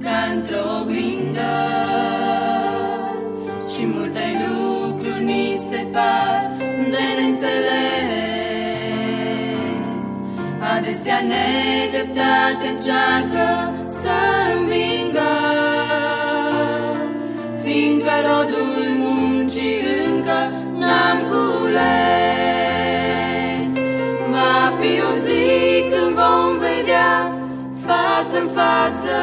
ca într-o oglindă, și multe lucruri ni se par de neînțeles. Adesea nedreptatea încearcă să învingă, fiindcă rodul muncii încă n-am cules. Va fi o zi când vom vedea față-n față,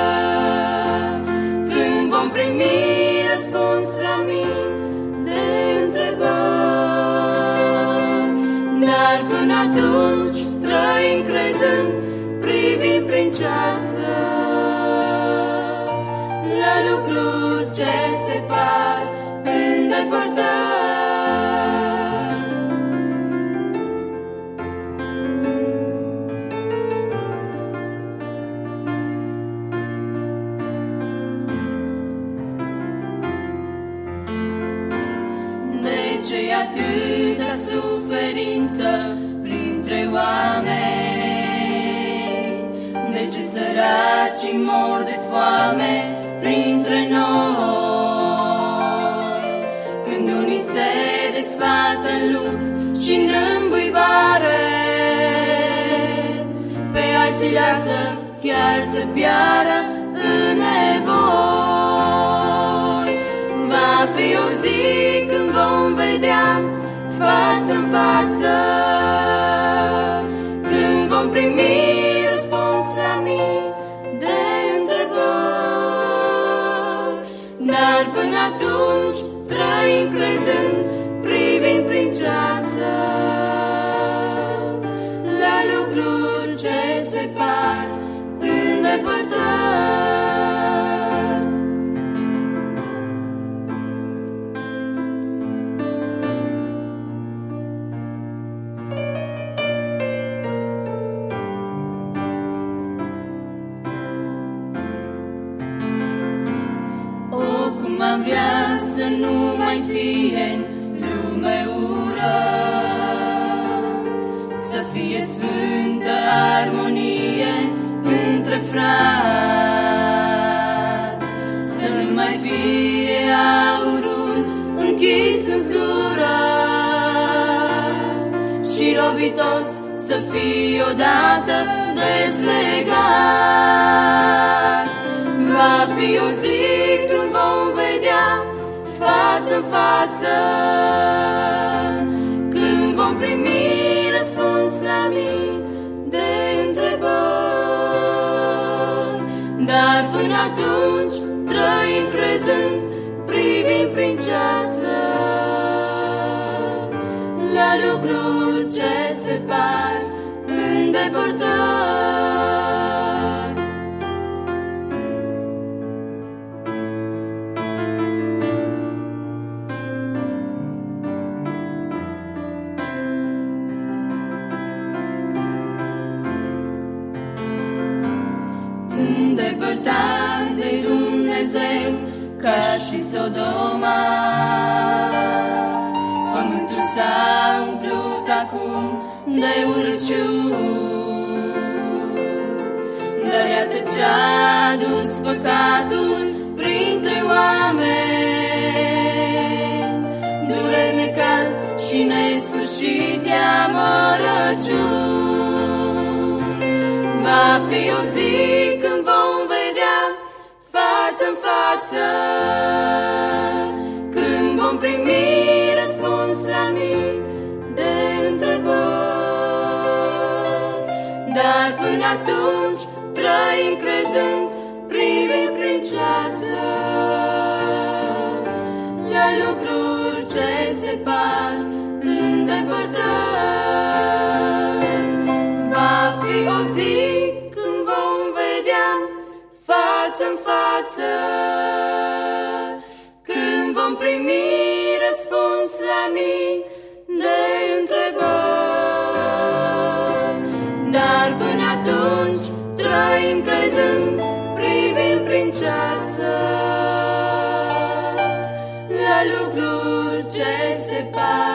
când vom primi răspuns la mii de întrebări. Dar până atunci trăim crezând, privind prin ceață la lucruri ce se par îndepărtări. De ce-i atâta suferință printre oameni? De ce săracii mor de foame printre noi? Când unii se desfată în lux și în îmbuibare, pe alții lasă chiar să piară în nevoi. Va fi o zi când vom vedea față-n față, când vom primi răspuns la mii de întrebări. Dar până atunci trăim crezând, privind prin ceață la lucruri ce se par îndepărtări. Am vrea să nu mai fie în lume ură, să fie sfântă armonie între frați, să nu mai fie aurul închis în zgură, și robii toți să fie odată dezlegați. Va fi o zi când vom vedea față-n față, când vom primi răspuns la mii de întrebări. Dar până atunci trăim crezând, privind prin ceață la lucruri ce se par îndepărtări. Îndepărtat de Dumnezeu ca și Sodoma, pământul s-a umplut acum de urăciuni. Dar iată ce-a adus păcatul printre oameni, dureri, necaz și nesfârșite amărăciuni. Va fi o zi când vom vedea față-n față, când vom primi răspuns la mii de întrebări. Dar până atunci trăim crezând, privind prin ceață la lucruri ce se par îndepărtări. Va fi o zi când vom vedea față-n față, când vom primi răspuns la mii de întrebări. Dar până atunci trăim crezând, privind prin ceață la lucruri ce se par